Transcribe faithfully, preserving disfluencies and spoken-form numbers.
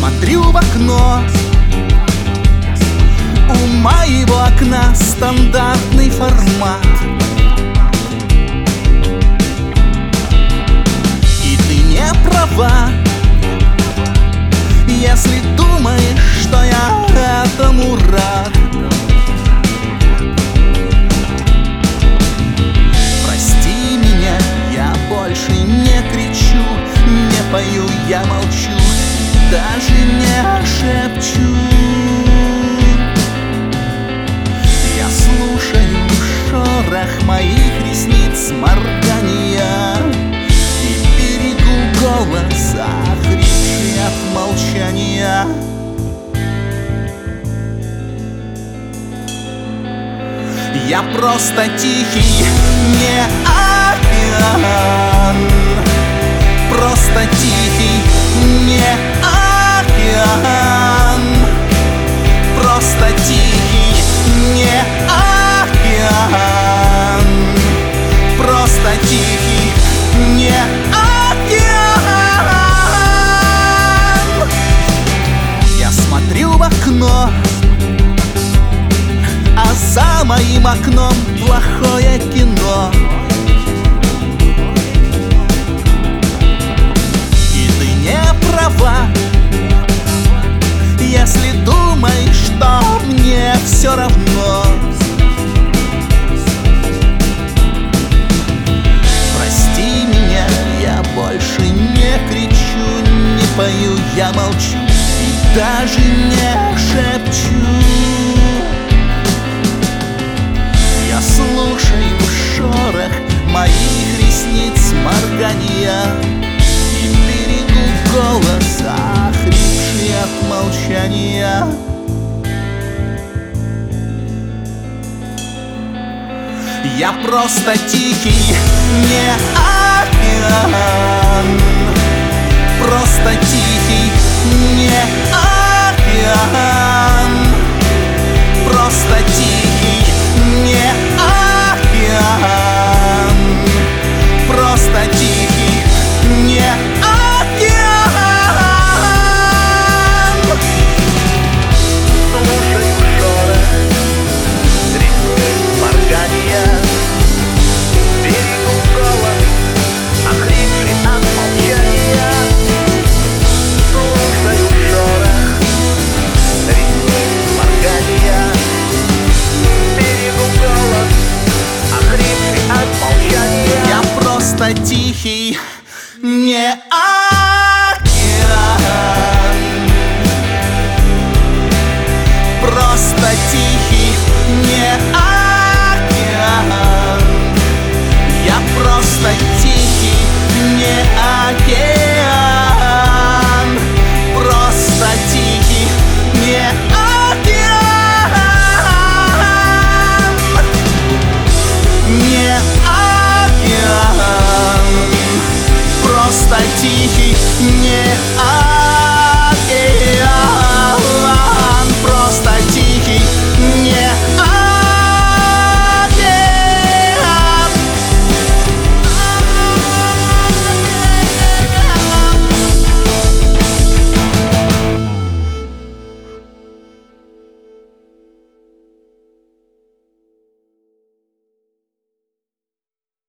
смотрю в окно. У моего окна стандартный формат. И ты не права, если думаешь, что я этому рад. Прости меня, я больше не кричу, не пою, я молчу, даже не шепчу. Я слушаю шорох моих ресниц, моргания, и берегу голос, охрипший от молчания. Я просто тихий, не океан. Просто тихий, не океан. Просто тихий, не океан. Просто тихий, не океан. Я смотрю в окно, а за моим окном плохое кино. И ты не права, если думаешь, что мне все равно. Прости меня, я больше не кричу, не пою, я молчу и даже не шепчу. Я слушаю шорох моих ресниц, моргания, и берегу голос, охрипший от молчания. Я просто тихий, не океан. Просто тихий, не океан. Просто тихий, не океан. Просто тихий, не океан. Слушаю шорох ресниц, моргания, берегу голос, охрипший от молчания. Слушаю шорох ресниц, моргания, берегу голос, охрипший от молчания. Я просто тихий, не а